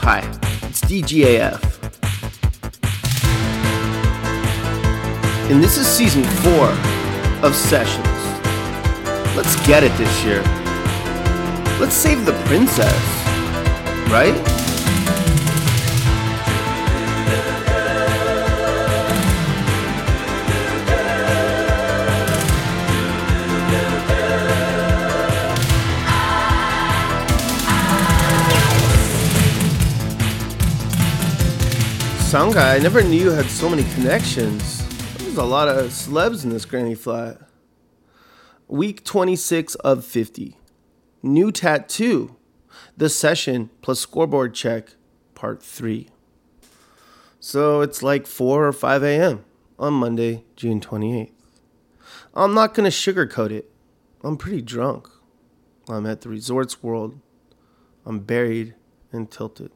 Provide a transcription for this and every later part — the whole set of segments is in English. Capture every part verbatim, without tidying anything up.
Hi, it's D G A F. And this is season four of Sessions. Let's get it this year. Let's save the princess, right? Sound guy, I never knew you had so many connections. There's a lot of celebs in this granny flat. Week twenty-six of fifty. New tattoo. The session plus scoreboard check, part three. So it's like four or five a.m. on Monday, June twenty-eighth. I'm not going to sugarcoat it. I'm pretty drunk. I'm at the Resorts World. I'm buried and tilted.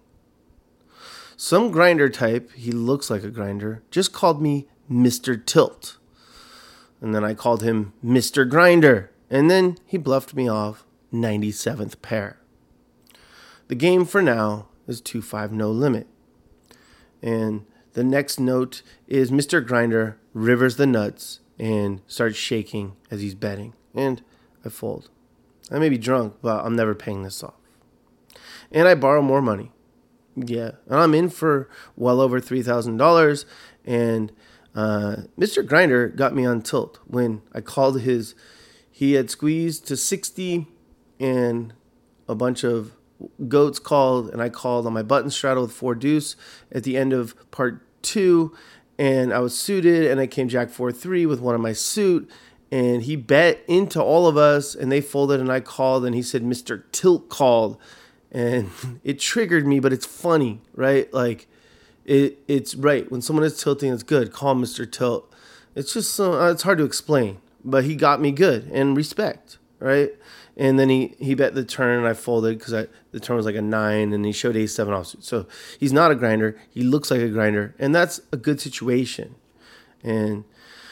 Some grinder type, he looks like a grinder, just called me Mister Tilt. And then I called him Mister Grinder. And then he bluffed me off ninety-seventh pair. The game for now is two five no limit. And the next note is Mister Grinder rivers the nuts and starts shaking as he's betting. And I fold. I may be drunk, but I'm never paying this off. And I borrow more money. Yeah, and I'm in for well over three thousand dollars, and uh, Mister Grinder got me on tilt when I called his, he had squeezed to sixty, and a bunch of goats called, and I called on my button straddle with four deuce at the end of part two, and I was suited, and I came jack four three with one of my suit, and he bet into all of us, and they folded, and I called, and he said Mister Tilt called. And it triggered me, but it's funny, right? Like, it it's right. When someone is tilting, it's good. Call Mister Tilt. It's just, so, uh, it's hard to explain. But he got me good and respect, right? And then he, he bet the turn, and I folded because I the turn was like a nine, and he showed ace seven offsuit. So he's not a grinder. He looks like a grinder, and that's a good situation. And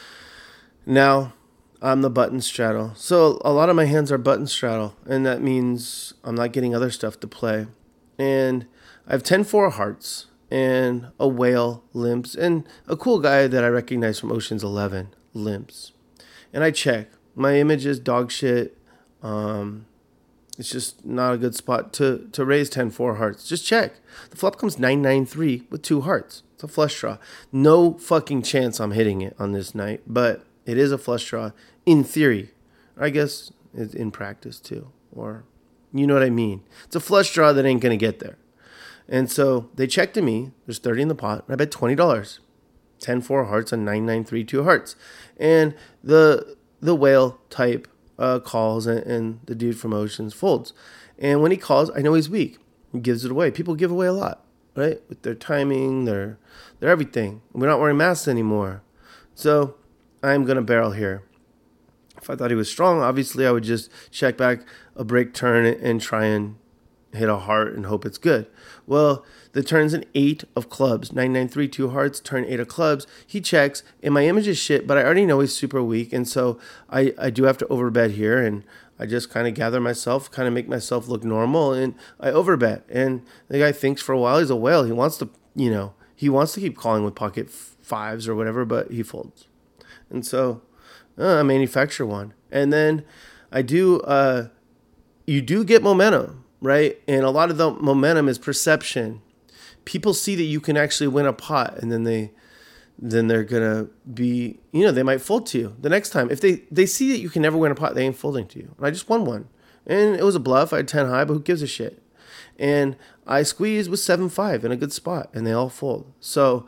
now I'm the button straddle. So a lot of my hands are button straddle, and that means I'm not getting other stuff to play. And I have ten four hearts and a whale limps and a cool guy that I recognize from Ocean's eleven limps. And I check. My image is dog shit. Um, it's just not a good spot to, to raise ten four hearts. Just check. The flop comes nine nine three with two hearts. It's a flush draw. No fucking chance I'm hitting it on this night, but it is a flush draw in theory. I guess it's in practice too. Or, you know what I mean. It's a flush draw that ain't going to get there. And so they check to me. There's thirty in the pot. And I bet twenty dollars. ten four hearts and nine nine three two hearts. And the the whale type uh, calls and, and the dude from Oceans folds. And when he calls, I know he's weak. He gives it away. People give away a lot, right? With their timing, their, their everything. We're not wearing masks anymore. So I'm going to barrel here. If I thought he was strong, obviously I would just check back a break turn and try and hit a heart and hope it's good. Well, the turn's an eight of clubs. nine nine three, two hearts, turn eight of clubs. He checks, and my image is shit, but I already know he's super weak, and so I, I do have to overbet here, and I just kind of gather myself, kind of make myself look normal, and I overbet. And the guy thinks for a while he's a whale. He wants to, you know, he wants to keep calling with pocket fives or whatever, but he folds. And so uh, I manufacture one. And then I do, uh, you do get momentum, right? And a lot of the momentum is perception. People see that you can actually win a pot, and then they, then they're going to be, you know, they might fold to you the next time. If they, they see that you can never win a pot, they ain't folding to you. And I just won one. And it was a bluff. I had ten high, but who gives a shit? And I squeezed with seven five in a good spot, and they all fold. So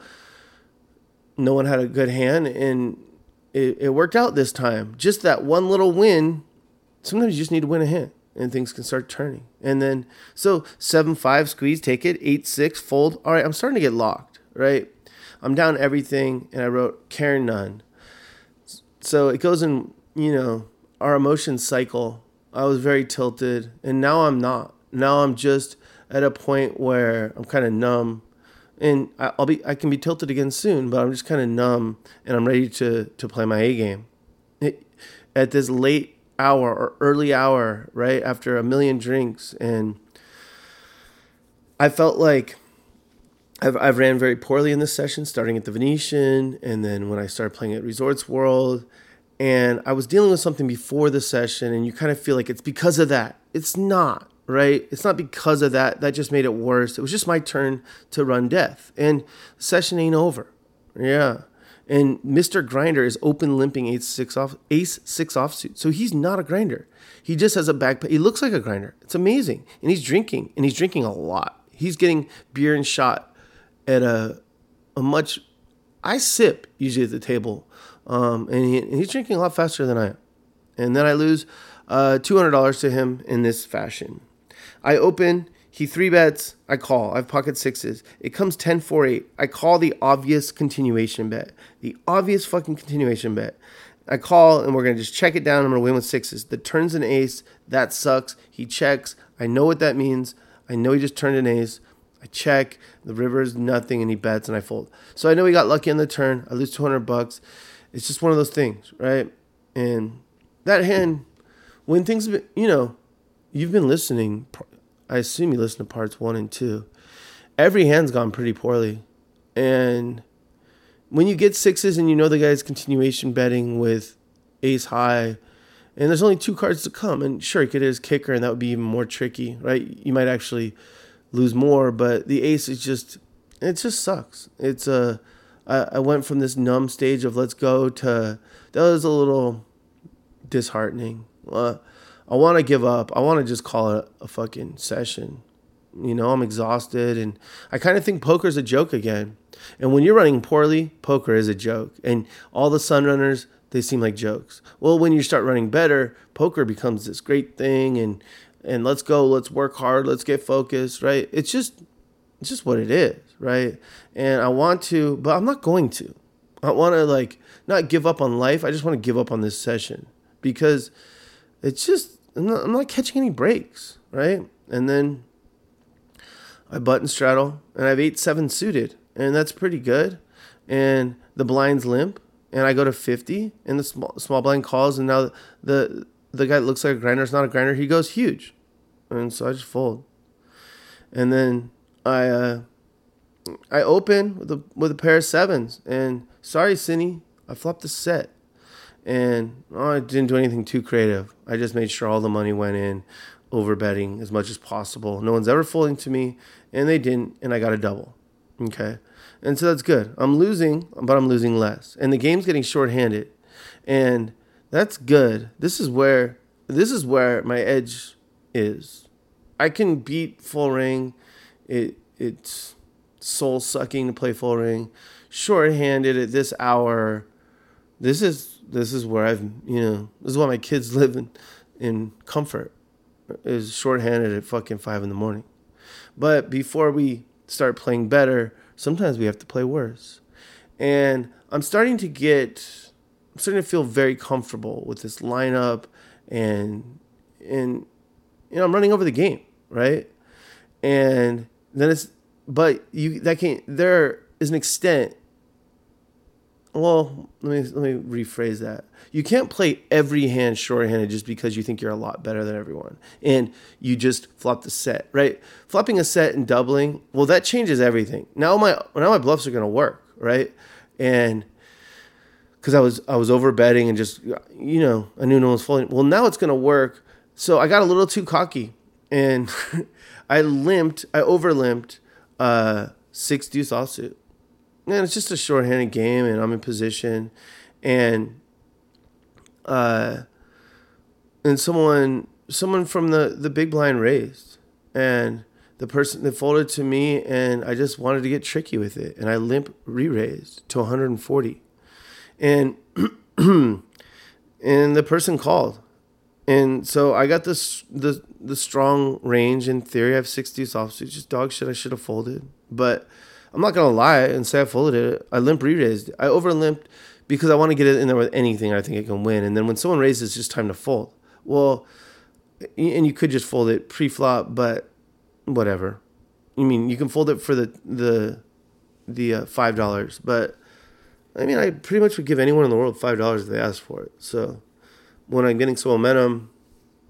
no one had a good hand, and It, it worked out this time. Just that one little win. Sometimes you just need to win a hand and things can start turning. And then, so seven five squeeze, take it. eight six fold. All right, I'm starting to get locked, right? I'm down everything, and I wrote care none. So it goes in, you know, our emotion cycle. I was very tilted, and now I'm not. Now I'm just at a point where I'm kind of numb. And I'll be, I can be tilted again soon, but I'm just kind of numb, and I'm ready to, to play my A game. It, at this late hour or early hour, right after a million drinks, and I felt like I've, I've ran very poorly in this session, starting at the Venetian, and then when I started playing at Resorts World, and I was dealing with something before the session, and you kind of feel like it's because of that. It's not, right? It's not because of that. That just made it worse. It was just my turn to run death, and the session ain't over. Yeah. And Mister Grinder is open limping ace six off ace six offsuit. So he's not a grinder. He just has a back. He looks like a grinder. It's amazing. And he's drinking, and he's drinking a lot. He's getting beer and shot at a a much. I sip usually at the table, um, and, he, and he's drinking a lot faster than I am. And then I lose uh, two hundred dollars to him in this fashion. I open. He three bets, I call. I have pocket sixes. It comes ten four eight. I call the obvious continuation bet. The obvious fucking continuation bet. I call, and we're going to just check it down. I'm going to win with sixes. The turn's an ace. That sucks. He checks. I know what that means. I know he just turned an ace. I check. The river is nothing, and he bets, and I fold. So I know he got lucky on the turn. I lose two hundred bucks. It's just one of those things, right? And that hand, when things, you know, you've been listening. I assume you listen to parts one and two. Every hand's gone pretty poorly. And when you get sixes and you know the guy's continuation betting with ace high, and there's only two cards to come, and sure, he could hit his kicker, and that would be even more tricky, right? You might actually lose more, but the ace is just, it just sucks. It's a, I, I went from this numb stage of let's go to, that was a little disheartening. Uh, I want to give up. I want to just call it a fucking session. You know, I'm exhausted, and I kind of think poker's a joke again. And when you're running poorly, poker is a joke. And all the Sunrunners, they seem like jokes. Well, when you start running better, poker becomes this great thing, and and let's go, let's work hard, let's get focused, right? It's just it's just what it is, right? And I want to, but I'm not going to. I want to like not give up on life. I just want to give up on this session because it's just I'm not, I'm not catching any breaks, right? And then I button straddle, and I have eight seven suited, and that's pretty good. And the blind's limp, and I go to fifty, and the small small blind calls, and now the the guy that looks like a grinder is not a grinder. He goes huge, and so I just fold. And then I uh, I open with a with a pair of sevens, and sorry, Cindy, I flopped the set. And oh, I didn't do anything too creative. I just made sure all the money went in, over betting as much as possible. No one's ever folding to me, and they didn't, and I got a double. Okay? And so that's good. I'm losing, but I'm losing less. And the game's getting shorthanded. And that's good. This is where this is where my edge is. I can beat full ring. It it's soul sucking to play full ring. Shorthanded at this hour. This is This is where I've, you know, this is why my kids live in, in comfort, is shorthanded at fucking five in the morning. But before we start playing better, sometimes we have to play worse. And I'm starting to get, I'm starting to feel very comfortable with this lineup, and, and, you know, I'm running over the game, right? And then it's, but you, that can't, there is an extent. Well, let me let me rephrase that. You can't play every hand shorthanded just because you think you're a lot better than everyone, and you just flop the set, right? Flopping a set and doubling, well, that changes everything. Now my now my bluffs are going to work, right? And because I was I was over betting and just, you know, I knew no one was folding. Well, now it's going to work. So I got a little too cocky, and I limped. I over limped uh, six deuce offsuit. Man, it's just a shorthanded game, and I'm in position, and uh, and someone someone from the, the big blind raised, and the person that folded to me, and I just wanted to get tricky with it, and I limp re-raised to one hundred forty, and and the person called, and so I got this the the strong range. In theory, I have six deuce offsuit, just dog shit. I should have folded, but I'm not going to lie and say I folded it. I limp re-raised. I over-limped because I want to get it in there with anything I think I can win. And then when someone raises, it's just time to fold. Well, and you could just fold it pre-flop, but whatever. I mean, you can fold it for the the the uh, five dollars. But, I mean, I pretty much would give anyone in the world five dollars if they asked for it. So when I'm getting some momentum,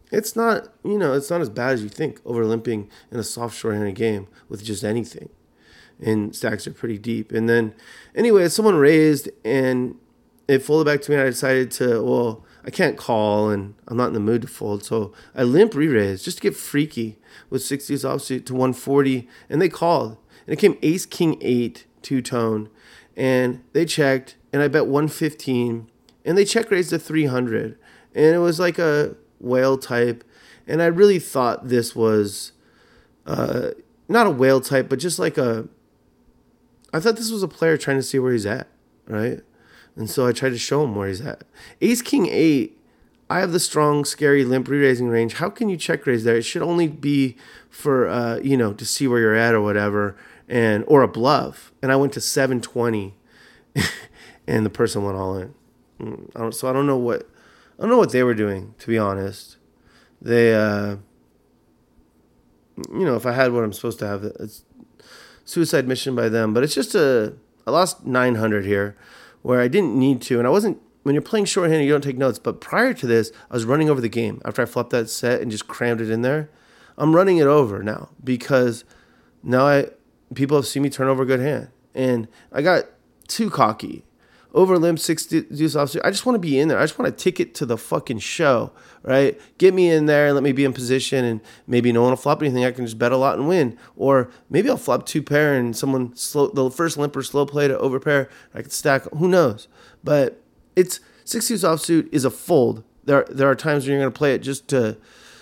It's not, you know, it's not as bad as you think over limping in a soft shorthanded game with just anything. And stacks are pretty deep. And then, anyway, someone raised and it folded back to me. And I decided to, well, I can't call and I'm not in the mood to fold. So I limp re-raised just to get freaky with sixties offsuit to one forty. And they called. And it came ace, king, eight, two tone. And they checked and I bet one fifteen. And they check raised to three hundred. And it was like a whale type. And I really thought this was uh, not a whale type, but just like a, I thought this was a player trying to see where he's at, right? And so I tried to show him where he's at. Ace, king, eight, I have the strong, scary limp re-raising range. How can you check raise there? It should only be for, uh, you know, to see where you're at or whatever, and or a bluff. And I went to seven twenty, and the person went all in. I don't, so I don't know what, I don't know what they were doing, to be honest. They, uh, you know, if I had what I'm supposed to have, it's suicide mission by them. But it's just a, I lost nine hundred here where I didn't need to. And I wasn't, when you're playing shorthanded, you don't take notes. But prior to this, I was running over the game after I flopped that set and just crammed it in there. I'm running it over now because now I, people have seen me turn over a good hand. And I got too cocky. Over limp, six deuce offsuit. I just want to be in there. I just want to ticket to the fucking show, right? Get me in there and let me be in position, and maybe no one will flop anything. I can just bet a lot and win. Or maybe I'll flop two pair and someone slow, the first limper slow play to overpair. I could stack. Who knows? But it's six deuce offsuit is a fold. There there are times when you're going to play it just to,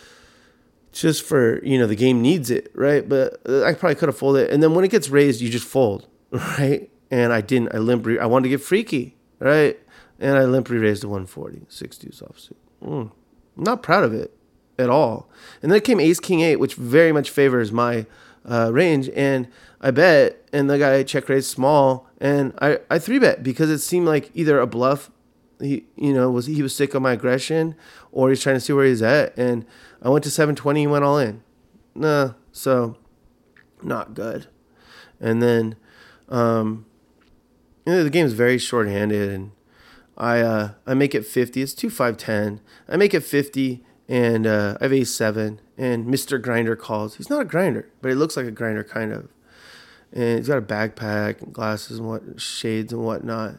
just for, you know, the game needs it, right? But I probably could have folded it. And then when it gets raised, you just fold, right? And I didn't. I limp. Re- I wanted to get freaky, right? And I limp re-raised to one forty, six deuce offsuit. Mm. I'm not proud of it at all. And then it came ace, king, eight, which very much favors my uh, range. And I bet, and the guy check raised small, and I, I three bet because it seemed like either a bluff. He, you know, was he was sick of my aggression, or he's trying to see where he's at. And I went to seven twenty and went all in. Nah, so not good. And then. Um, You know, the game is very short-handed, and I uh, I make it fifty. It's two five ten. I make it fifty, and uh, I have ace seven, and Mister Grinder calls. He's not a grinder, but he looks like a grinder, kind of. And he's got a backpack and glasses and what shades and whatnot.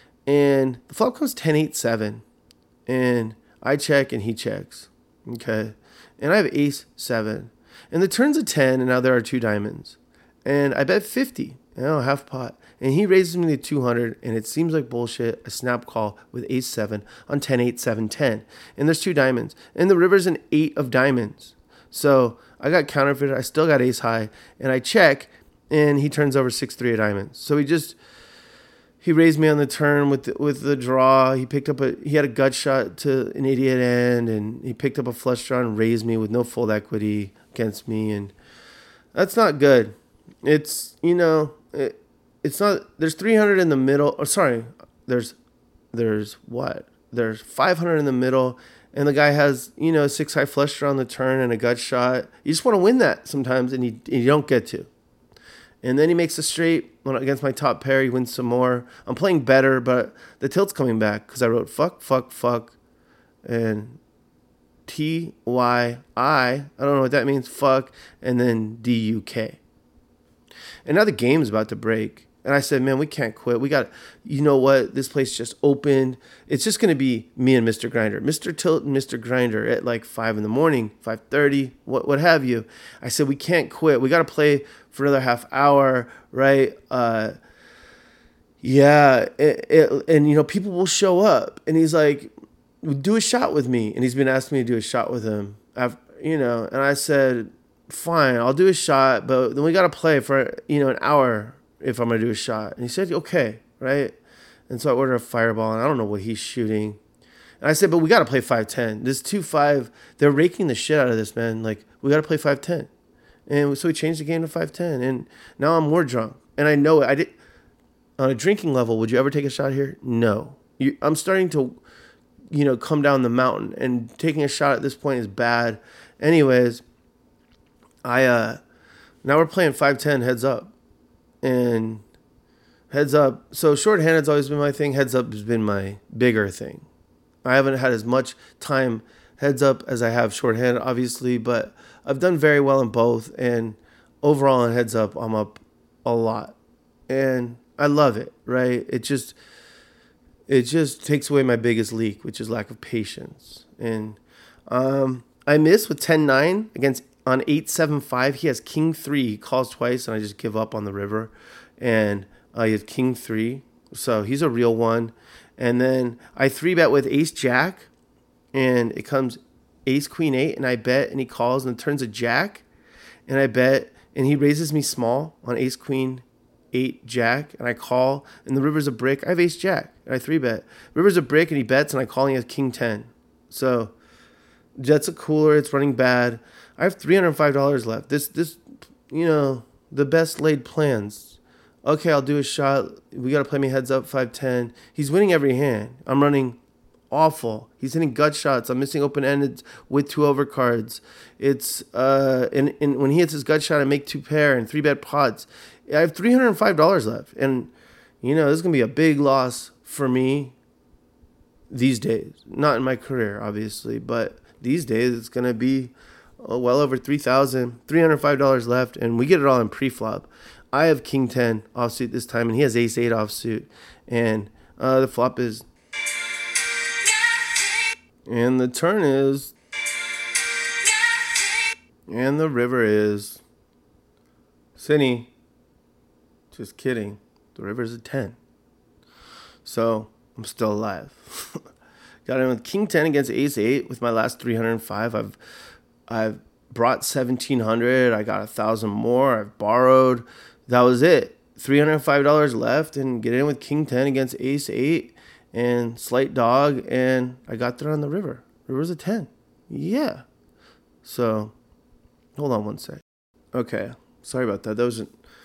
And the flop comes ten eight seven, and I check and he checks. Okay, and I have ace seven, and the turn's a ten, and now there are two diamonds, and I bet fifty. You know, half pot. And he raises me to two hundred, and it seems like bullshit. A snap call with ace seven on ten eight seven ten. And there's two diamonds. And the river's an eight of diamonds. So I got counterfeited. I still got ace high. And I check, and he turns over six three of diamonds. So he just, he raised me on the turn with the, with the draw. He picked up a, he had a gut shot to an idiot end, and he picked up a flush draw and raised me with no fold equity against me. And that's not good. It's, you know, it, it's not, there's three hundred in the middle, or sorry, there's, there's what? There's five hundred in the middle, and the guy has, you know, six high flush draw on the turn and a gut shot. You just want to win that sometimes, and you, and you don't get to. And then he makes a straight against my top pair. He wins some more. I'm playing better, but the tilt's coming back because I wrote fuck, fuck, fuck, and T Y I, I don't know what that means, fuck, and then D U K. And now the game's about to break. And I said, man, we can't quit. We got, you know what? This place just opened. It's just going to be me and Mister Grinder. Mister Tilt and Mister Grinder at like five in the morning, five thirty, what what have you. I said, we can't quit. We got to play for another half hour, right? Uh, yeah. It, it, and, you know, people will show up. And he's like, do a shot with me. And he's been asking me to do a shot with him, after, you know. And I said, fine, I'll do a shot, but then we got to play for, you know, an hour if I'm going to do a shot. And he said, okay, right? And so I ordered a fireball, and I don't know what he's shooting. And I said, but we got to play five ten. This two five, they're raking the shit out of this, man. Like, we got to play five ten. And so we changed the game to five ten, and now I'm more drunk. And I know it. I did, on a drinking level, would you ever take a shot here? No. You, I'm starting to, you know, come down the mountain, and taking a shot at this point is bad. Anyways, I uh, now we're playing five ten heads up, and heads up. So shorthanded's always been my thing. Heads up has been my bigger thing. I haven't had as much time heads up as I have shorthand, obviously, but I've done very well in both. And overall in heads up, I'm up a lot. And I love it, right? It just it just takes away my biggest leak, which is lack of patience. And um, I miss with ten nine against on eight seven five. He has king three. He calls twice, and I just give up on the river. And uh, he has king three. So he's a real one. And then I three bet with ace jack, and it comes ace queen eight, and I bet, and he calls, and it turns a jack, and I bet, and he raises me small on ace queen eight jack, and I call, and the river's a brick. I have ace jack, and I three bet. River's a brick, and he bets, and I call, and he has king ten. So Jets a cooler. It's running bad. I have three hundred five dollars left. This, this, you know, the best laid plans. Okay, I'll do a shot. We got to play me heads up five ten. He's winning every hand. I'm running awful. He's hitting gut shots. I'm missing open-ended with two overcards. It's, uh, and, and when he hits his gut shot, I make two pair and three bet pots. I have three hundred five dollars left. And, you know, this is going to be a big loss for me these days. Not in my career, obviously, but these days it's going to be uh, well over three thousand dollars, three hundred five dollars left, and we get it all in pre-flop. I have king ten offsuit this time, and he has ace eight offsuit, and uh, the flop is, and the turn is, and the river is, Cinny, just kidding, the river's a ten. So I'm still alive. Got in with king ten against ace eight with my last three hundred five. I've I've brought seventeen hundred. I got a thousand more. I've borrowed. That was it. three hundred five dollars left, and get in with king ten against ace eight and slight dog, and I got there on the river. River's a ten. Yeah. So hold on one sec. Okay. Sorry about that. That was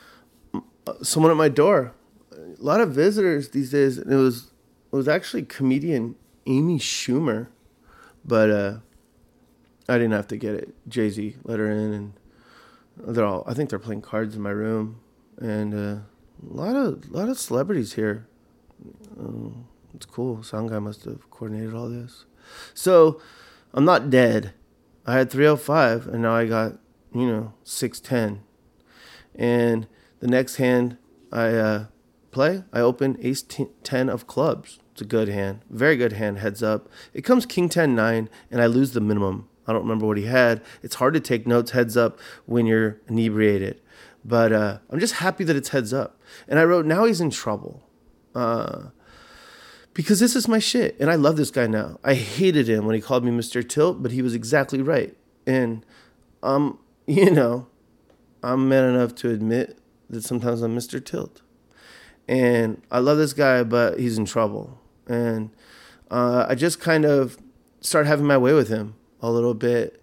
someone at my door. A lot of visitors these days, and it was it was actually comedian Amy Schumer, but uh, I didn't have to get it. Jay-Z let her in, and they're all. I think they're playing cards in my room, and uh, a lot of a lot of celebrities here. Um, it's cool. Sound guy must have coordinated all this. So I'm not dead. I had three oh five, and now I got you know six ten, and the next hand I uh, play, I open ace ten of clubs. It's a good hand. Very good hand, heads up. It comes king ten nine, and I lose the minimum. I don't remember what he had. It's hard to take notes heads up when you're inebriated. But uh, I'm just happy that it's heads up. And I wrote, now he's in trouble. Uh, because this is my shit. And I love this guy now. I hated him when he called me Mister Tilt, but he was exactly right. And, um, you know, I'm man enough to admit that sometimes I'm Mister Tilt. And I love this guy, but he's in trouble. And uh, I just kind of start having my way with him a little bit.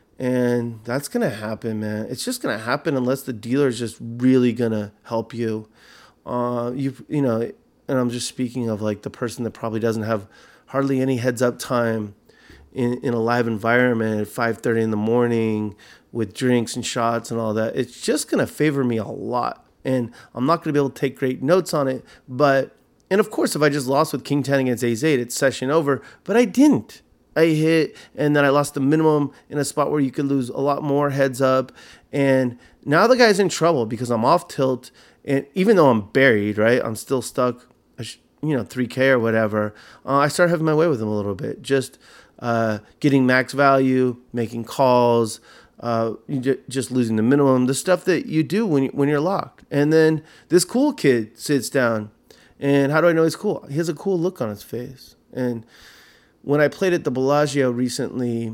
And that's going to happen, man. It's just going to happen unless the dealer's just really going to help you. Uh, you you know, and I'm just speaking of like the person that probably doesn't have hardly any heads up time in, in a live environment at five thirty in the morning with drinks and shots and all that. It's just going to favor me a lot. And I'm not going to be able to take great notes on it. But, and of course, if I just lost with king ten against ace eight, it's session over. But I didn't. I hit, and then I lost the minimum in a spot where you could lose a lot more heads up. And now the guy's in trouble because I'm off tilt. And even though I'm buried, right, I'm still stuck, you know, three K or whatever. Uh, I start having my way with him a little bit. Just uh, getting max value, making calls, Uh, just losing the minimum, the stuff that you do when you, when you're locked. And then this cool kid sits down, and how do I know he's cool? He has a cool look on his face. And when I played at the Bellagio recently,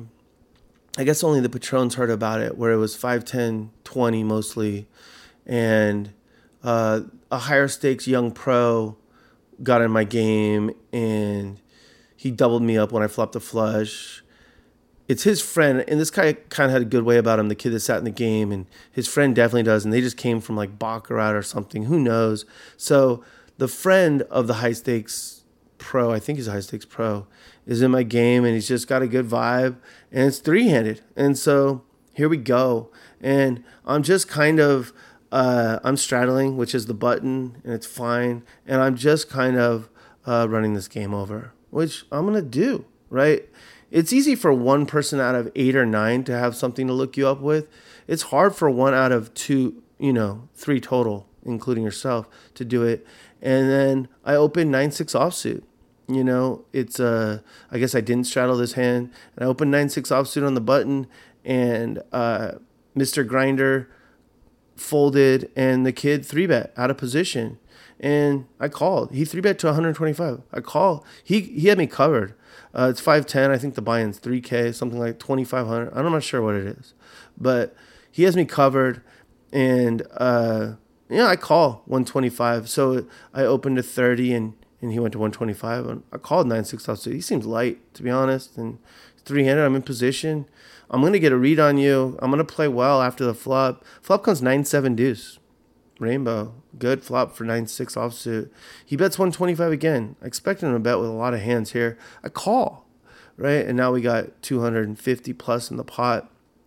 I guess only the Patrons heard about it, where it was five, ten, twenty mostly, and uh, a higher stakes young pro got in my game, and he doubled me up when I flopped a flush. It's his friend, and this guy kind of had a good way about him, the kid that sat in the game, and his friend definitely does, and they just came from like Baccarat or something, who knows. So the friend of the high-stakes pro, I think he's a high-stakes pro, is in my game, and he's just got a good vibe, and it's three-handed. And so here we go. And I'm just kind of, uh, I'm straddling, which is the button, and it's fine, and I'm just kind of uh, running this game over, which I'm going to do, right? It's easy for one person out of eight or nine to have something to look you up with. It's hard for one out of two, you know, three total, including yourself, to do it. And then I opened nine six offsuit. You know, it's, uh, I guess I didn't straddle this hand. And I opened nine six offsuit on the button, and uh, Mister Grinder folded, and the kid three bet out of position. And I called. He three bet to one twenty-five. I called. He he had me covered. Uh, it's five ten. I think the buy-in's three K, something like twenty-five hundred. I'm not sure what it is. But he has me covered. And, uh, yeah, I call one twenty-five. So I opened to thirty, and, and he went to one twenty-five. And I called nine six offsuit. He seems light, to be honest. And three-handed, I'm in position. I'm going to get a read on you. I'm going to play well after the flop. Flop comes nine seven deuce. Rainbow. Good flop for nine six offsuit. He bets one twenty-five again. I expected him to bet with a lot of hands here. I call, right? And now we got two hundred fifty plus in the pot.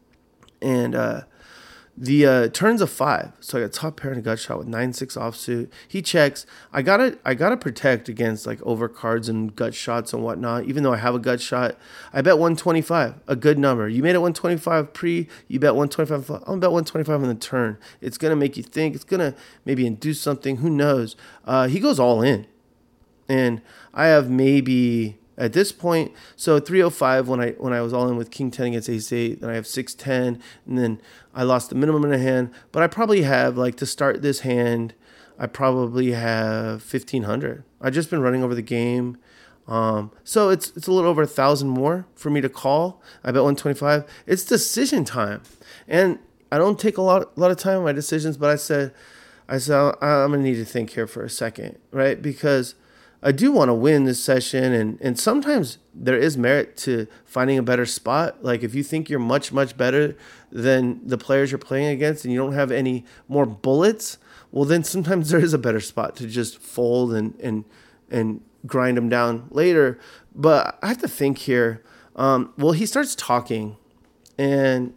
And uh, the uh, turns a five. So I got top pair and a gut shot with nine six offsuit. He checks. I gotta I gotta protect against like overcards and gut shots and whatnot. Even though I have a gut shot, I bet one twenty-five, a good number. You made it one twenty-five pre. You bet one twenty-five. I'm gonna bet one twenty-five on the turn. It's gonna make you think. It's gonna maybe induce something. Who knows? Uh, he goes all in, and I have maybe. At this point, so three oh five when I when I was all in with king ten against ace eight, then I have six ten, and then I lost the minimum in a hand. But I probably have, like, to start this hand, I probably have fifteen hundred. I've just been running over the game. Um, so it's it's a little over one thousand more for me to call. I bet one twenty-five. It's decision time. And I don't take a lot, a lot of time on my decisions, but I said, I said I'm going to need to think here for a second, right? Because I do want to win this session, and, and sometimes there is merit to finding a better spot. Like if you think you're much, much better than the players you're playing against and you don't have any more bullets, well, then sometimes there is a better spot to just fold and and and grind them down later. But I have to think here. Um, well, he starts talking, and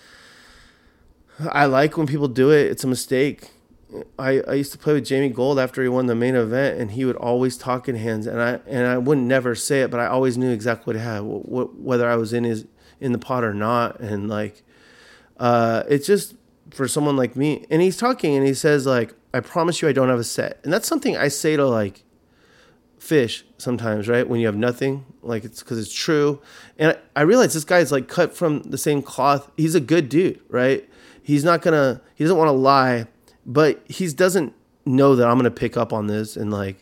I like when people do it. It's a mistake. I, I used to play with Jamie Gold after he won the main event, and he would always talk in hands, and I and I wouldn't never say it, but I always knew exactly what he had, what, whether I was in his in the pot or not, and like, uh, it's just for someone like me. And he's talking, and he says like, "I promise you, I don't have a set," and that's something I say to like fish sometimes, right? When you have nothing, like it's because it's true. And I, I realize this guy's like cut from the same cloth. He's a good dude, right? He's not gonna, he doesn't want to lie. But he doesn't know that I'm going to pick up on this and like,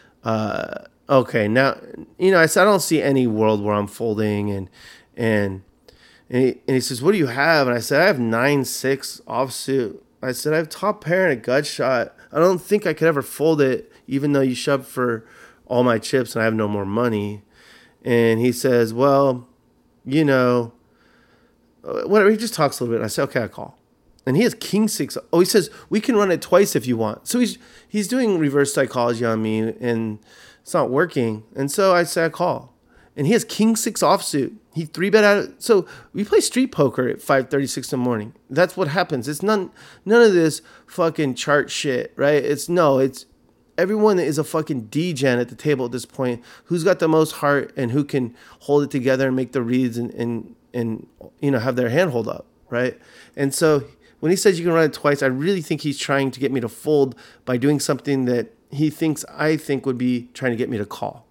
uh, okay, now, you know, I said, I don't see any world where I'm folding and, and, and he, and he says, what do you have? And I said, I have nine six offsuit. I said, I have top pair and a gut shot. I don't think I could ever fold it, even though you shoved for all my chips and I have no more money. And he says, well, you know, whatever. He just talks a little bit. And I said, okay, I call. And he has king six. Oh, he says, we can run it twice if you want. So he's he's doing reverse psychology on me, and it's not working. And so I say I call. And he has king six offsuit. He three bet out. So we play street poker at five thirty-six in the morning. That's what happens. It's none none of this fucking chart shit, right? It's no, it's everyone is a fucking D-gen at the table at this point. Who's got the most heart and who can hold it together and make the reads and and, and you know, have their hand hold up, right? And so when he says you can run it twice, I really think he's trying to get me to fold by doing something that he thinks I think would be trying to get me to call.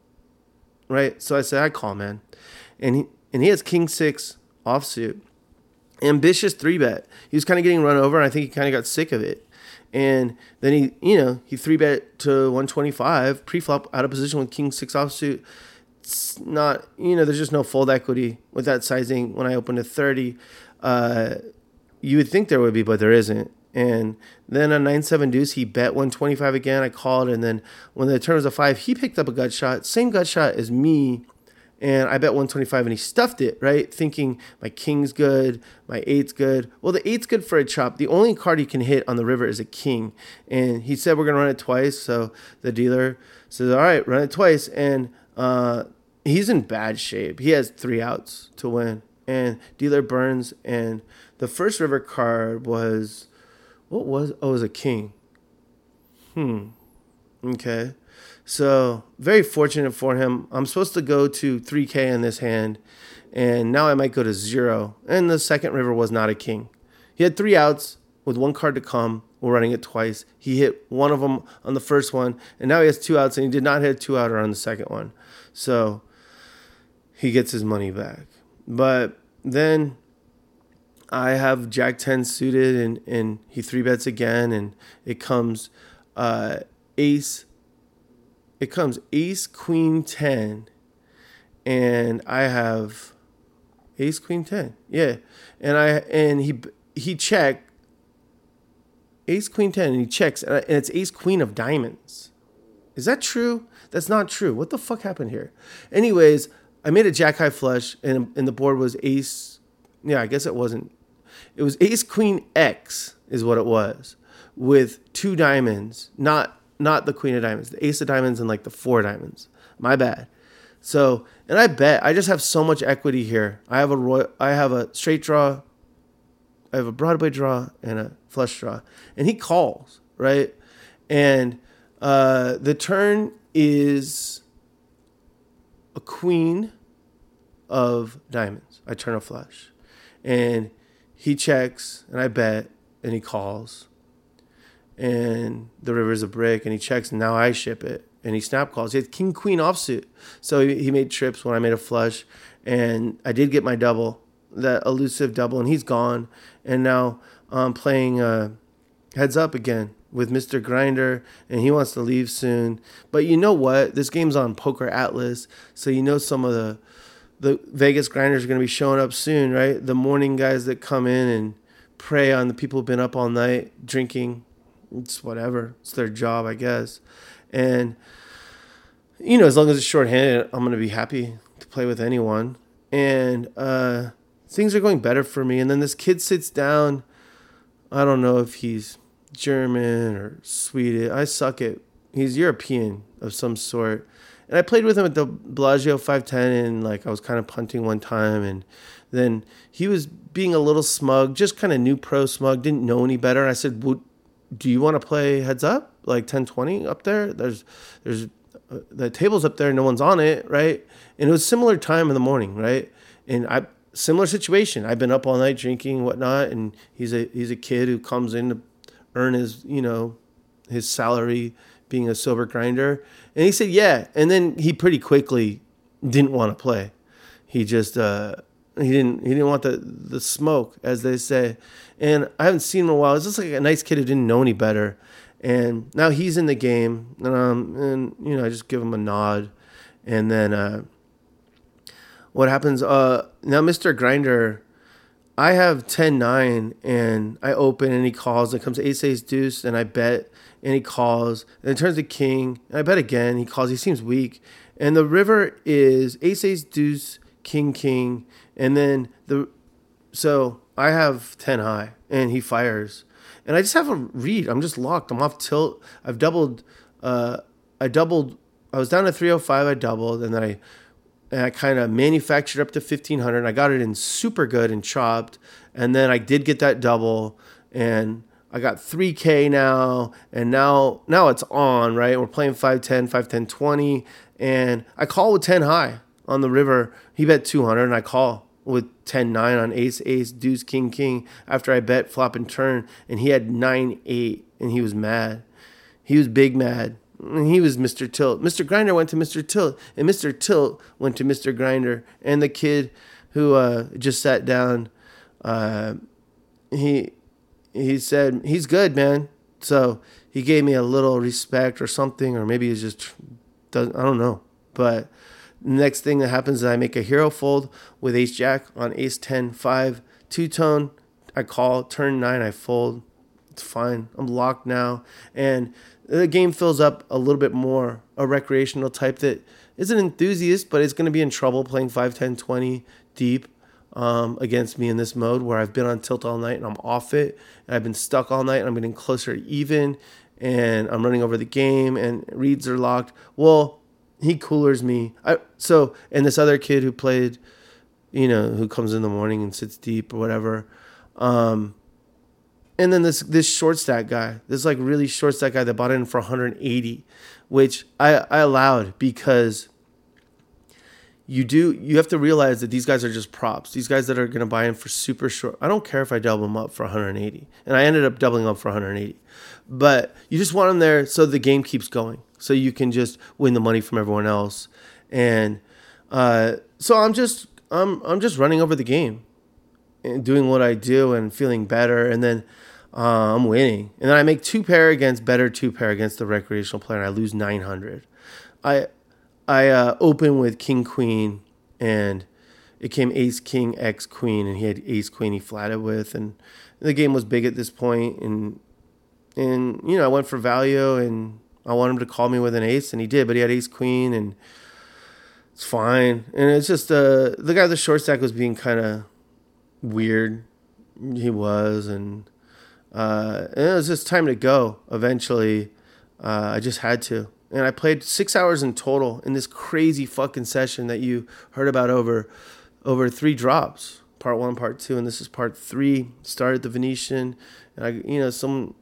Right? So I said, I call, man. And he and he has king six offsuit. Ambitious three bet. He was kind of getting run over, and I think he kind of got sick of it. And then he, you know, he three bet to one twenty-five, pre-flop out of position with king six offsuit. It's not, you know, there's just no fold equity with that sizing when I opened to thirty. Uh, You would think there would be, but there isn't. And then on nine seven deuce, he bet one twenty-five again. I called, and then when the turn was a five, he picked up a gut shot, same gut shot as me, and I bet one twenty-five, and he stuffed it, right? Thinking my king's good, my eight's good. Well, the eight's good for a chop. The only card he can hit on the river is a king, and he said we're going to run it twice, so the dealer says, all right, run it twice, and uh, he's in bad shape. He has three outs to win, and dealer burns, and the first river card was, what was, oh, it was a king. Hmm. Okay. So very fortunate for him. I'm supposed to go to three K in this hand, and now I might go to zero. And the second river was not a king. He had three outs with one card to come. We're running it twice. He hit one of them on the first one, and now he has two outs, and he did not hit a two outer on the second one. So he gets his money back. But then I have Jack ten suited, and, and he three bets again, and it comes uh, ace. It comes ace queen ten, and I have ace queen ten. Yeah, and I and he he checked ace queen ten, and he checks, and, I, and it's ace queen of diamonds. Is that true? That's not true. What the fuck happened here? Anyways, I made a jack high flush, and and the board was ace. Yeah, I guess it wasn't. It was ace queen X is what it was, with two diamonds, not not the queen of diamonds, the ace of diamonds and like the four diamonds. My bad. So, and I bet I just have so much equity here. I have a roy, I have a straight draw, I have a Broadway draw and a flush draw, and he calls, right? And uh, the turn is a queen of diamonds. I turn a flush, and he checks, and I bet, and he calls, and the river's a brick, and he checks, and now I ship it, and he snap calls. He had king queen offsuit, so he, he made trips when I made a flush, and I did get my double, that elusive double, and he's gone, and now I'm playing uh, heads up again with Mister Grinder, and he wants to leave soon. But you know what? This game's on Poker Atlas, so you know some of the the Vegas grinders are going to be showing up soon, right? The morning guys that come in and prey on the people who've been up all night drinking. It's whatever. It's their job, I guess. And, you know, as long as it's shorthanded, I'm going to be happy to play with anyone. And uh, things are going better for me. And then this kid sits down. I don't know if he's German or Swedish. I suck at. He's European of some sort. And I played with him at the Bellagio five ten, and like I was kind of punting one time, and then he was being a little smug, just kind of new pro smug, didn't know any better. And I said, well, do you want to play heads up, like ten twenty up there? There's there's uh, the table's up there, no one's on it, right? And it was similar time in the morning, right? And I similar situation. I've been up all night drinking, whatnot, and he's a he's a kid who comes in to earn his, you know, his salary being a sober grinder. And he said, yeah. And then he pretty quickly didn't want to play. He just, uh, he didn't, he didn't want the, the smoke, as they say. And I haven't seen him in a while. It's just like a nice kid who didn't know any better. And now he's in the game. And, um, and you know, I just give him a nod. And then, uh, what happens, uh, now Mister Grinder, I have ten nine, and I open, and he calls. It comes ace ace deuce, and I bet, and he calls, and it turns to king, and I bet again. He calls. He seems weak, and the river is ace ace deuce king king, and then the so I have ten high, and he fires, and I just have a read. I'm just locked. I'm off tilt. I've doubled. Uh, I doubled. I was down to three oh five. I doubled, and then I. And I kind of manufactured up to fifteen hundred. And I got it in super good and chopped. And then I did get that double. And I got three K now. And now now it's on, right? We're playing five ten, five ten twenty. And I call with ten high on the river. He bet two hundred. And I call with ten nine on ace, ace, deuce, king, king. After I bet flop and turn. And he had nine eight. And he was mad. He was big mad. He was Mister Tilt. Mister Grinder went to Mister Tilt, and Mister Tilt went to Mister Grinder. And the kid who uh, just sat down, uh, he he said, he's good, man. So he gave me a little respect or something, or maybe he's just, doesn't, I don't know. But the next thing that happens is I make a hero fold with ace jack on ace ten five, two-tone. I call, turn nine, I fold. It's fine. I'm locked now. And the game fills up a little bit more, a recreational type that is an enthusiast, but is going to be in trouble playing five, ten, twenty deep um, against me in this mode where I've been on tilt all night and I'm off it. And I've been stuck all night and I'm getting closer to even and I'm running over the game and reads are locked. Well, he coolers me. I, so, and this other kid who played, you know, who comes in the morning and sits deep or whatever, um, And then this this short stack guy, this like really short stack guy that bought in for one hundred eighty, which I, I allowed because you do you have to realize that these guys are just props. These guys that are going to buy in for super short. I don't care if I double them up for one hundred eighty. And I ended up doubling up for one hundred eighty. But you just want them there so the game keeps going. So you can just win the money from everyone else. And uh, so I'm just I'm I'm just running over the game and doing what I do and feeling better. And then Uh, I'm winning. And then I make two pair against better two pair against the recreational player, and I lose nine hundred. I I uh, open with king queen, and it came ace king x queen, and he had ace queen he flatted with, and the game was big at this point, and and you know I went for value, and I wanted him to call me with an ace, and he did, but he had ace queen, and it's fine. And it's just uh, the guy with the short stack was being kind of weird. He was, and. Uh, and it was just time to go. Eventually, uh, I just had to. And I played six hours in total in this crazy fucking session that you heard about over over three drops. Part one, part two, and this is part three. Started the Venetian, and I, you know, some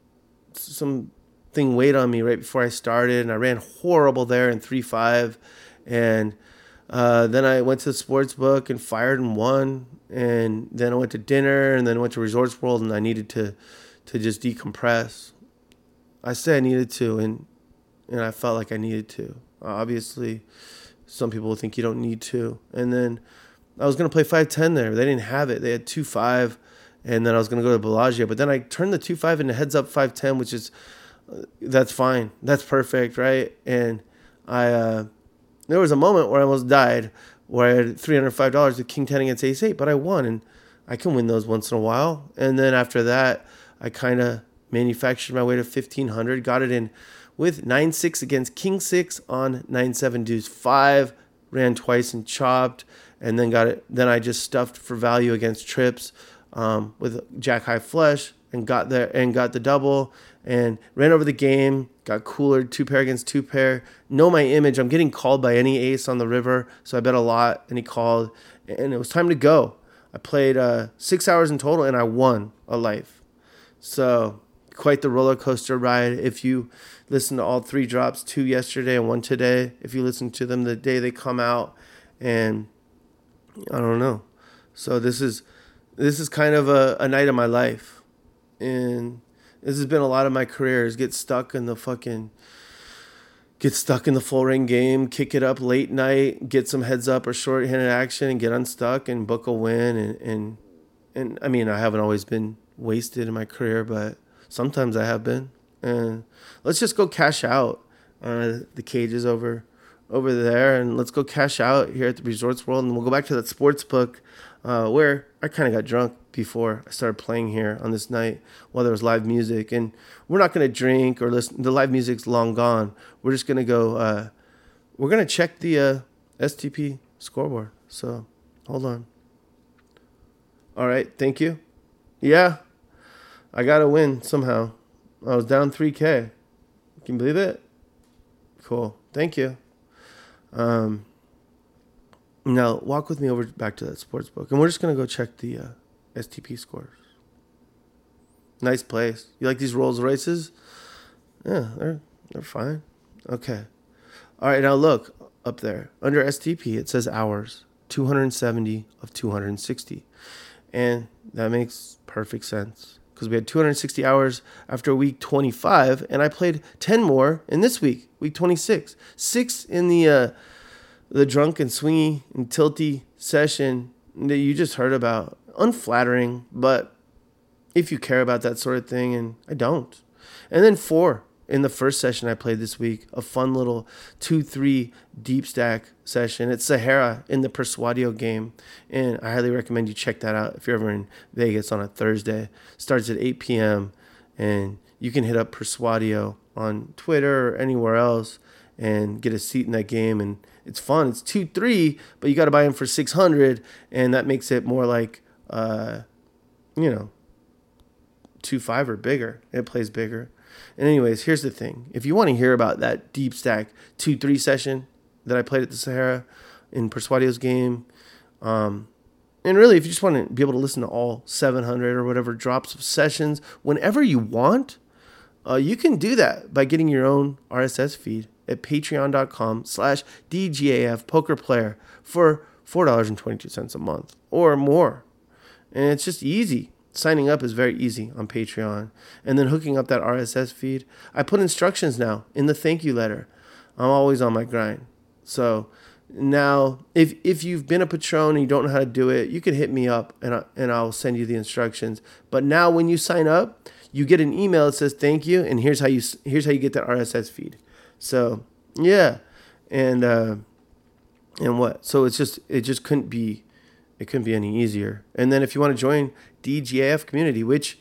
something weighed on me right before I started, and I ran horrible there in three five, and uh, then I went to the sports book and fired and won, and then I went to dinner, and then went to Resorts World, and I needed to. to just decompress. I said I needed to, and and I felt like I needed to. Obviously, some people will think you don't need to. And then I was going to play five ten there. They didn't have it. They had two five, and then I was going to go to Bellagio. But then I turned the two five into heads up five ten, which is, uh, that's fine. That's perfect, right? And I uh, there was a moment where I almost died, where I had three hundred five dollars with king ten against ace eight, but I won, and I can win those once in a while. And then after that, I kind of manufactured my way to fifteen hundred, got it in with nine six against king six on nine seven deuce five, ran twice and chopped, and then got it. Then I just stuffed for value against trips um, with jack high flush and got there and got the double and ran over the game, got cooler, two pair against two pair. Know my image. I'm getting called by any ace on the river, so I bet a lot, and he called, and it was time to go. I played uh, six hours in total, and I won a life. So quite the roller coaster ride. If you listen to all three drops, two yesterday and one today, if you listen to them the day they come out, and I don't know. So this is this is kind of a, a night of my life, and this has been a lot of my career is get stuck in the fucking get stuck in the full ring game, kick it up late night, get some heads up or short-handed action, and get unstuck and book a win. And and and I mean, I haven't always been wasted in my career, but sometimes I have been. And let's just go cash out. Uh, the cage is over over there, and let's go cash out here at the Resorts World, and we'll go back to that sports book uh, where I kind of got drunk before I started playing here on this night while there was live music. And we're not going to drink or listen. The live music's long gone. We're just going to go, uh, we're going to check the uh, S T P scoreboard. So hold on. All right, thank you. Yeah, I got to win somehow. I was down three K. Can you believe it? Cool. Thank you. Um, now, walk with me over back to that sports book, and we're just going to go check the uh, S T P scores. Nice place. You like these Rolls Royces? Yeah, they're, they're fine. Okay. All right, now look up there. Under S T P, it says hours, two hundred seventy of two hundred sixty. And that makes perfect sense because we had two hundred sixty hours after week twenty-five, and I played ten more in this week, week twenty-six. Six in the uh, the drunk and swingy and tilty session that you just heard about. Unflattering, but if you care about that sort of thing, and I don't. And then four in the first session I played this week, a fun little two three deep stack session. It's Sahara in the Persuadio game, and I highly recommend you check that out if you're ever in Vegas on a Thursday. Starts at eight p.m., and you can hit up Persuadio on Twitter or anywhere else and get a seat in that game, and it's fun. It's two three, but you got to buy in for six hundred, and that makes it more like, uh, you know, two five or bigger. It plays bigger. And anyways, here's the thing. If you want to hear about that deep stack two three session that I played at the Sahara in Persuadio's game, um, And really, if you just want to be able to listen to all seven hundred or whatever drops of sessions whenever you want, uh, you can do that by getting your own R S S feed at patreon.com slash DGAF poker player for four dollars and twenty-two cents a month or more. And it's just easy. Signing up is very easy on Patreon. And then hooking up that R S S feed. I put instructions now in the thank you letter. I'm always on my grind. So now, if if you've been a patron and you don't know how to do it, you can hit me up and, I, and I'll send you the instructions. But now when you sign up, you get an email that says thank you, and here's how you here's how you get that R S S feed. So, yeah. And uh, and what? So it's just it just couldn't be it couldn't be any easier. And then if you want to join D G A F community, which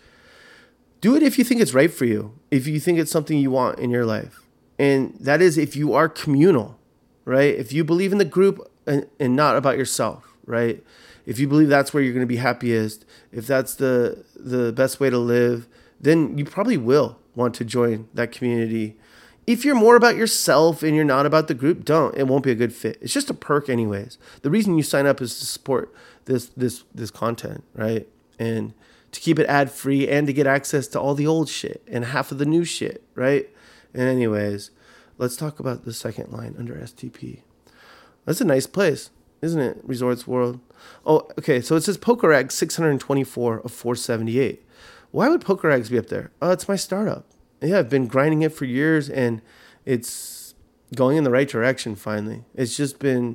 do it if you think it's right for you, if you think it's something you want in your life. And that is if you are communal, right? If you believe in the group and, and not about yourself, right? If you believe that's where you're going to be happiest, if that's the the best way to live, then you probably will want to join that community. If you're more about yourself and you're not about the group, don't. It won't be a good fit. It's just a perk anyways. The reason you sign up is to support this this this content, right? And to keep it ad-free and to get access to all the old shit and half of the new shit, right? And anyways, let's talk about the second line under S T P. That's a nice place, isn't it? Resorts World. Oh, okay. So it says PokerAgs six hundred twenty-four of four seventy-eight. Why would PokerAgs be up there? Oh, it's my startup. Yeah, I've been grinding it for years, and it's going in the right direction finally. It's just been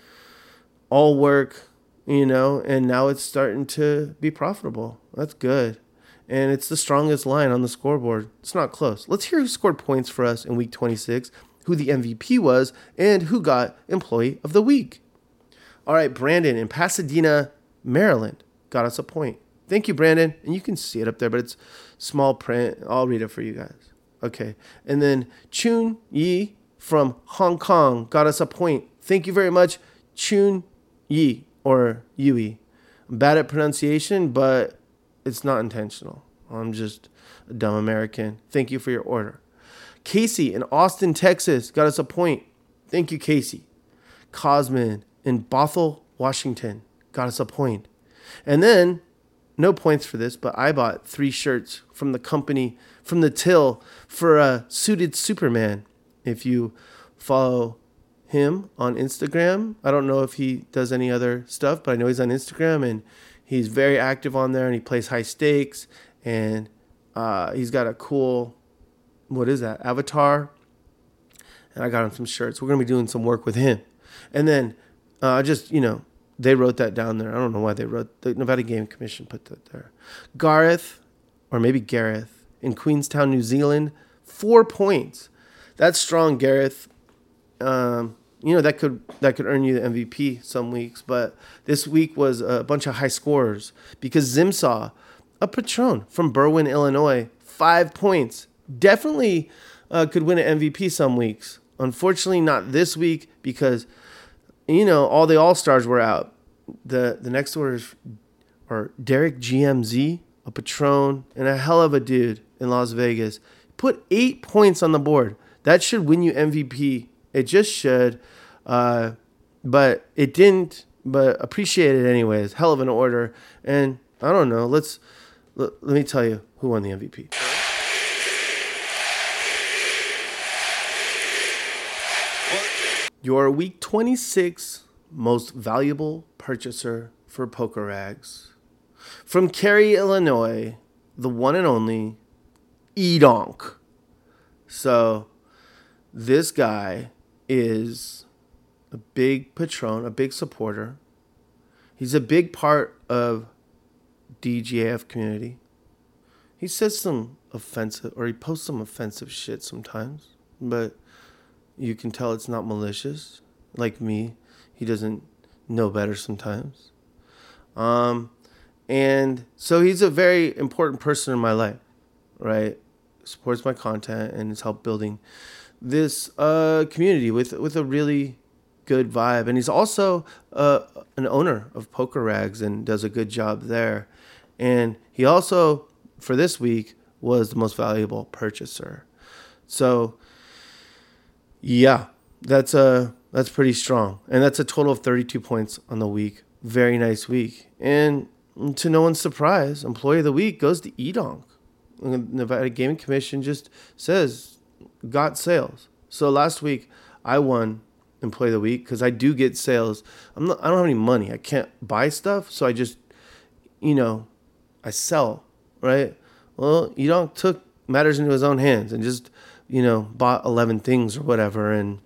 all work, you know, and now it's starting to be profitable. That's good. And it's the strongest line on the scoreboard. It's not close. Let's hear who scored points for us in week twenty-six, who the M V P was, and who got Employee of the Week. All right, Brandon in Pasadena, Maryland, got us a point. Thank you, Brandon. And you can see it up there, but it's small print. I'll read it for you guys. Okay. And then Chun Yi from Hong Kong got us a point. Thank you very much, Chun Yi, or Yui. I'm bad at pronunciation, but it's not intentional. I'm just a dumb American. Thank you for your order. Casey in Austin, Texas got us a point. Thank you, Casey. Cosman in Bothell, Washington got us a point. And then, no points for this, but I bought three shirts from the company, from the till, for a suited Superman. If you follow him on Instagram, I don't know if he does any other stuff, but I know he's on Instagram, and he's very active on there, and he plays high stakes, and uh, he's got a cool, what is that, avatar, and I got him some shirts. We're going to be doing some work with him. And then uh, just, you know, they wrote that down there. I don't know why they wrote, the Nevada Game Commission put that there. Gareth, or maybe Gareth, in Queenstown, New Zealand, four points. That's strong, Gareth. Um, you know, that could that could earn you the M V P some weeks, but this week was a bunch of high scorers because Zimsaw, a patron from Berwyn, Illinois, five points. Definitely uh, could win an M V P some weeks. Unfortunately, not this week because, you know, all the All-Stars were out. The the next orders are Derek G M Z, a patron, and a hell of a dude in Las Vegas. Put eight points on the board. That should win you M V P. It just should. Uh, but it didn't. But appreciate it anyways. Hell of an order. And I don't know. Let's let, let me tell you who won the M V P. Your week twenty-six most valuable purchaser for PokerAgs. From Cary, Illinois, the one and only Edonk. So this guy is a big patron, a big supporter. He's a big part of D G A F community. He says some offensive, or he posts some offensive shit sometimes, but you can tell it's not malicious. Like me, he doesn't know better sometimes. Um, and so he's a very important person in my life, right? Supports my content and has helped building this uh, community with with a really good vibe. And he's also uh, an owner of PokerAgs and does a good job there. And he also, for this week, was the most valuable purchaser. So, yeah, that's a that's pretty strong. And that's a total of thirty-two points on the week very nice week. And to no one's surprise, Employee of the Week goes to Edonk. The Nevada Gaming Commission just says, got sales. So last week, I won Employee of the Week because I do get sales. I'm not, I don't have any money. I can't buy stuff, so I just, you know, I sell, right? Well, Edonk took matters into his own hands and just, you know, bought eleven things or whatever. And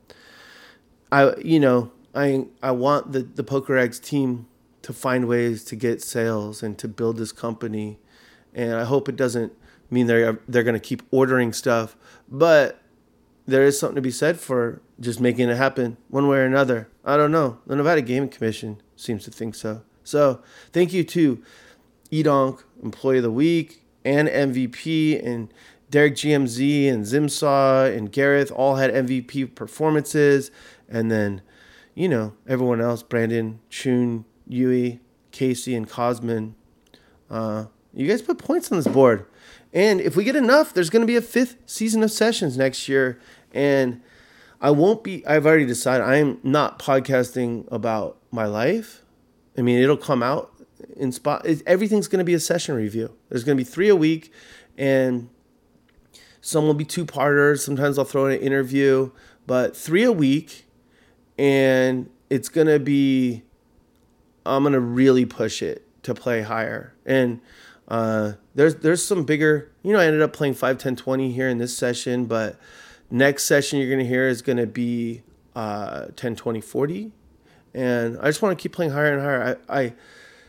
I, you know, I I want the, the PokerEggs team to find ways to get sales and to build this company. And I hope it doesn't mean they're, they're going to keep ordering stuff, but there is something to be said for just making it happen one way or another. I don't know. The Nevada Gaming Commission seems to think so. So thank you to Edonk, Employee of the Week, and M V P, and Derek G M Z, and Zimsaw, and Gareth all had M V P performances. And then, you know, everyone else, Brandon, Chun, Yui, Casey, and Cosman. Uh, you guys put points on this board. And if we get enough, there's going to be a fifth season of Sessions next year. And I won't be, I've already decided I am not podcasting about my life. I mean, it'll come out in spot. It, everything's going to be a session review. There's going to be three a week, and some will be two-parters. Sometimes I'll throw in an interview, but three a week. And it's going to be, I'm going to really push it to play higher. And uh, there's there's some bigger, you know, I ended up playing five, ten, twenty here in this session, but next session you're going to hear is going to be uh, ten, twenty, forty. And I just want to keep playing higher and higher. I I,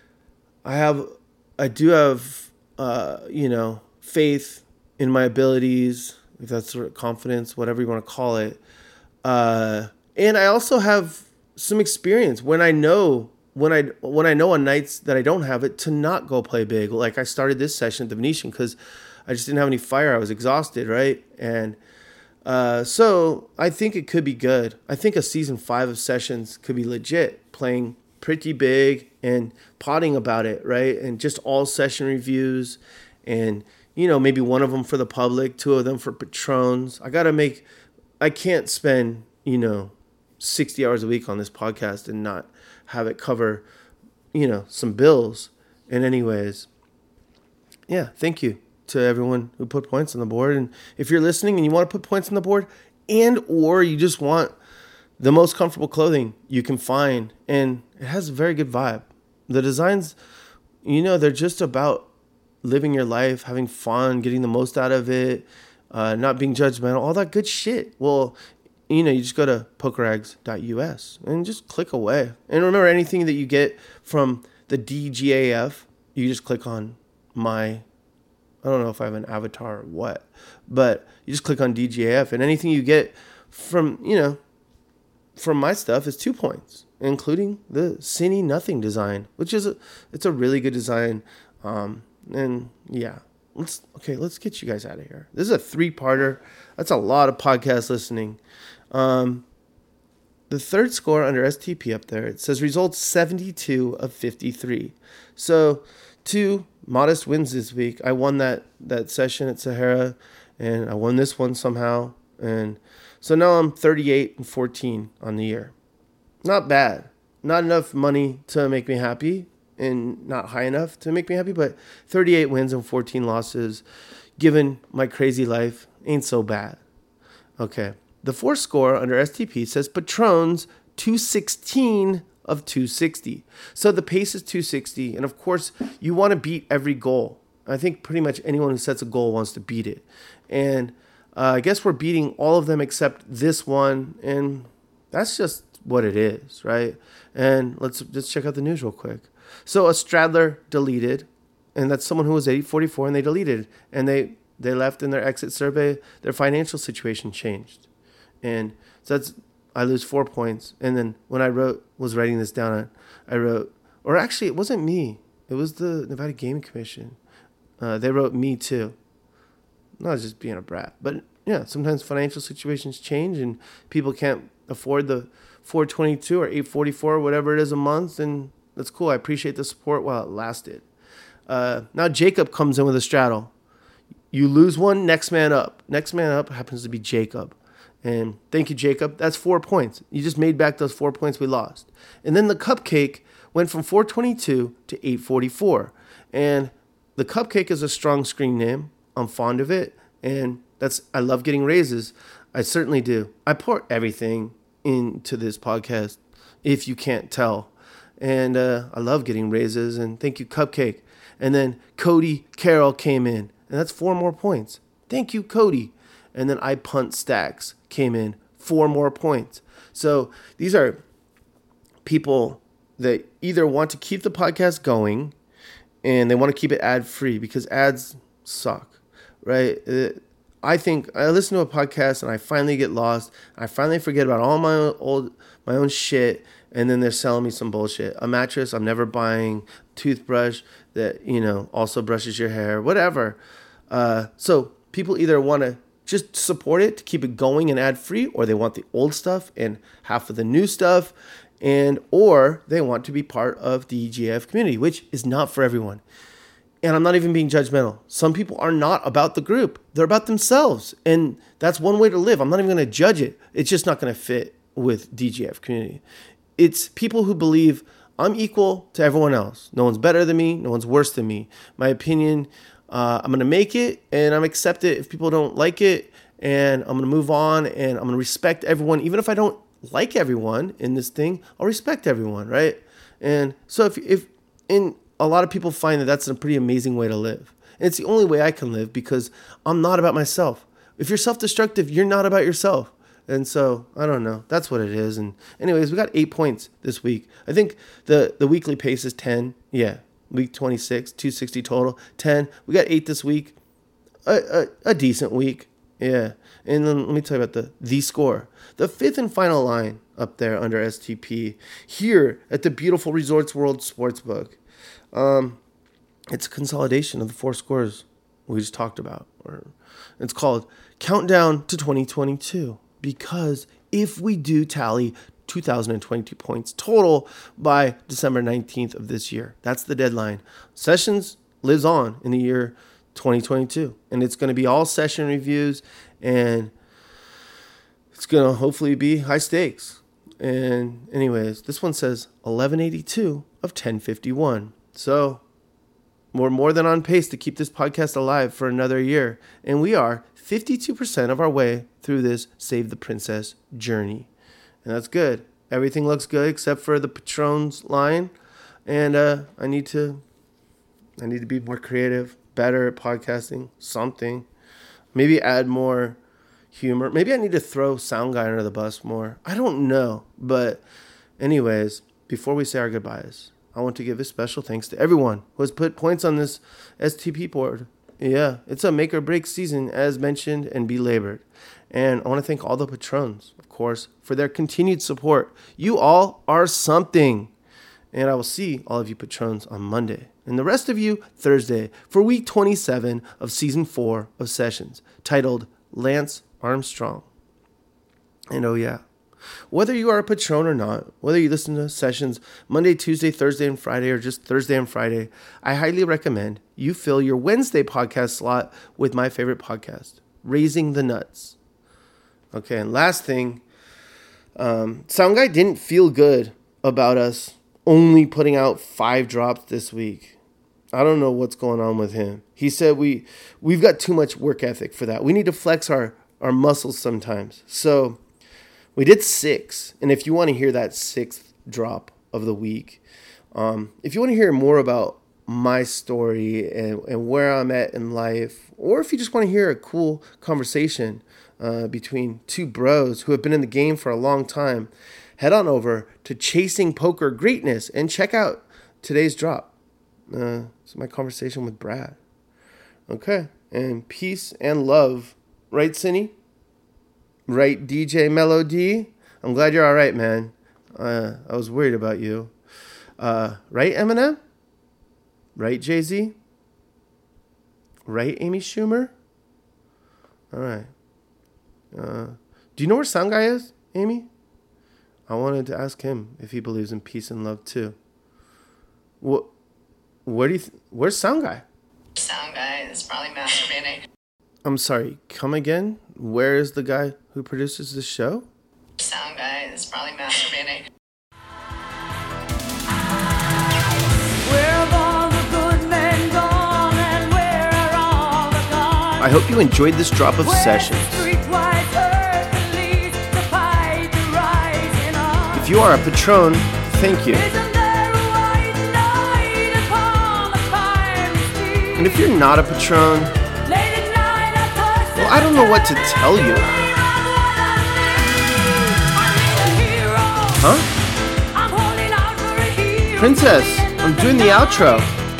I have, I do have, uh, you know, faith in my abilities, if that's sort of confidence, whatever you want to call it. Uh, and I also have some experience when I know when I when I know on nights that I don't have it to not go play big. Like I started this session at the Venetian because I just didn't have any fire. I was exhausted, right? And uh, so I think it could be good. I think a season five of Sessions could be legit, playing pretty big and potting about it, right? And just all session reviews, and you know, maybe one of them for the public, two of them for patrons. I gotta make. I can't spend, you know, sixty hours a week on this podcast and not have it cover, you know, some bills. And anyways, yeah, thank you to everyone who put points on the board. And if you're listening and you want to put points on the board, and or you just want the most comfortable clothing you can find, and it has a very good vibe. The designs, you know, they're just about living your life, having fun, getting the most out of it, uh, not being judgmental, all that good shit. Well, you know, you just go to poker eggs dot U S and just click away. And remember, anything that you get from the D G A F, you just click on my, I don't know if I have an avatar or what, but you just click on D G A F, and anything you get from, you know, from my stuff is two points, including the Cine Nothing design, which is a, it's a really good design. Um, and yeah, let's, okay, let's get you guys out of here. This is a three-parter. That's a lot of podcast listening. Um, the third score under S T P up there, it says results seventy-two of fifty-three. So two modest wins this week. I won that, that session at Sahara, and I won this one somehow. And so now I'm thirty-eight and fourteen on the year. Not bad. Not enough money to make me happy, and not high enough to make me happy, but thirty-eight wins and fourteen losses, given my crazy life, ain't so bad. Okay. The fourth score under S T P says Patrons two sixteen of two sixty. So the pace is two sixty, and of course, you want to beat every goal. I think pretty much anyone who sets a goal wants to beat it. And uh, I guess we're beating all of them except this one, and that's just what it is, right? And let's just check out the news real quick. So a Stradler deleted, and that's someone who was eight forty-four, and they deleted, and they, they left in their exit survey, their financial situation changed. And so that's, I lose four points. And then when I wrote, was writing this down, I wrote, or actually it wasn't me. It was the Nevada Gaming Commission. Uh, they wrote me too. Not just being a brat, but yeah, sometimes financial situations change and people can't afford the four twenty-two or eight forty-four or whatever it is a month. And that's cool. I appreciate the support while it lasted. Uh, now Jacob comes in with a straddle. You lose one, next man up. Next man up happens to be Jacob. And thank you, Jacob. That's four points. You just made back those four points we lost. And then the cupcake went from four twenty-two to eight forty-four. And the Cupcake is a strong screen name. I'm fond of it. And that's, I love getting raises. I certainly do. I pour everything into this podcast, if you can't tell. And uh, I love getting raises. And thank you, Cupcake. And then Cody Carroll came in. And that's four more points. Thank you, Cody. And then I Punt Stacks came in. Four more points. So these are people that either want to keep the podcast going and they want to keep it ad-free because ads suck, right? I think I listen to a podcast and I finally get lost. I finally forget about all my old, my own shit, and then they're selling me some bullshit. A mattress I'm never buying, toothbrush that, you know, also brushes your hair, whatever. Uh, so people either want to just support it to keep it going and ad-free, or they want the old stuff and half of the new stuff, and or they want to be part of the E G F community, which is not for everyone. And I'm not even being judgmental. Some people are not about the group. They're about themselves. And that's one way to live. I'm not even going to judge it. It's just not going to fit with D G F community. It's people who believe I'm equal to everyone else. No one's better than me. No one's worse than me. My opinion, uh, I'm going to make it and I'm accept it if people don't like it. And I'm going to move on and I'm going to respect everyone. Even if I don't like everyone in this thing, I'll respect everyone, right? And so if, if in a lot of people find that that's a pretty amazing way to live. And it's the only way I can live because I'm not about myself. If you're self-destructive, you're not about yourself. And so, I don't know. That's what it is. And anyways, we got eight points this week. I think the, the weekly pace is ten. Yeah, week twenty-six, two sixty total, ten. We got eight this week. A, a, a decent week. Yeah. And then let me tell you about the, the score. The fifth and final line up there under S T P here at the beautiful Resorts World Sportsbook. Um, it's a consolidation of the four scores we just talked about. Or it's called Countdown to twenty twenty-two. Because if we do tally two thousand twenty-two points total by December nineteenth of this year, that's the deadline. Sessions lives on in the year twenty twenty-two. And it's going to be all session reviews. And it's going to hopefully be high stakes. And anyways, this one says eleven eighty-two of ten fifty-one. So we're more than on pace to keep this podcast alive for another year. And we are fifty-two percent of our way through this Save the Princess journey. And that's good. Everything looks good except for the Patrons line. And uh, I need to I need to be more creative, better at podcasting, something. Maybe add more humor. Maybe I need to throw Sound Guy under the bus more. I don't know. But anyways, before we say our goodbyes, I want to give a special thanks to everyone who has put points on this S T P board. Yeah, it's a make or break season, as mentioned and belabored. And I want to thank all the patrons, of course, for their continued support. You all are something. And I will see all of you patrons on Monday. And the rest of you Thursday for week twenty-seven of season four of Sessions, titled Lance Armstrong. And oh yeah, whether you are a patron or not, whether you listen to Sessions Monday, Tuesday, Thursday, and Friday, or just Thursday and Friday, I highly recommend you fill your Wednesday podcast slot with my favorite podcast, Raising the Nuts. Okay, and last thing, um, Sound Guy didn't feel good about us only putting out five drops this week. I don't know what's going on with him. He said we, we've got too much work ethic for that. We need to flex our, our muscles sometimes. So we did six. And if you want to hear that sixth drop of the week, um, if you want to hear more about my story and, and where I'm at in life, or if you just want to hear a cool conversation uh, between two bros who have been in the game for a long time, head on over to Chasing Poker Greatness and check out today's drop. Uh, it's my conversation with Brad. Okay. And peace and love. Right, Cindy? Right, D J Melody? I'm glad you're all right, man. Uh, I was worried about you. Uh, right, Eminem? Right, Jay-Z? Right, Amy Schumer? All right. Uh, do you know where Sound Guy is, Amy? I wanted to ask him if he believes in peace and love too. What? Where do you? Th- where's Sound Guy? Sound Guy is probably masturbating. I'm sorry. Come again? Where is the guy who produces this show? Sound Guy is probably masturbating. I hope you enjoyed this drop of sessions. If you are a patron, thank you. And if you're not a patron, well, I don't know what to tell you. Huh? Princess, I'm doing the outro.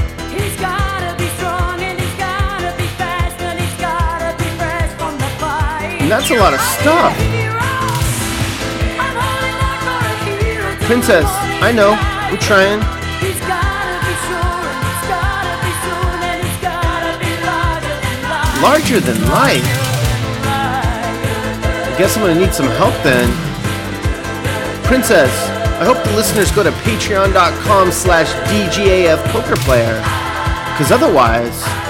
And that's a lot of stuff. Princess, I know, I'm trying. Larger than life? I guess I'm gonna need some help then. Princess, I hope the listeners go to patreon.com slash DGAF poker player. Cause otherwise...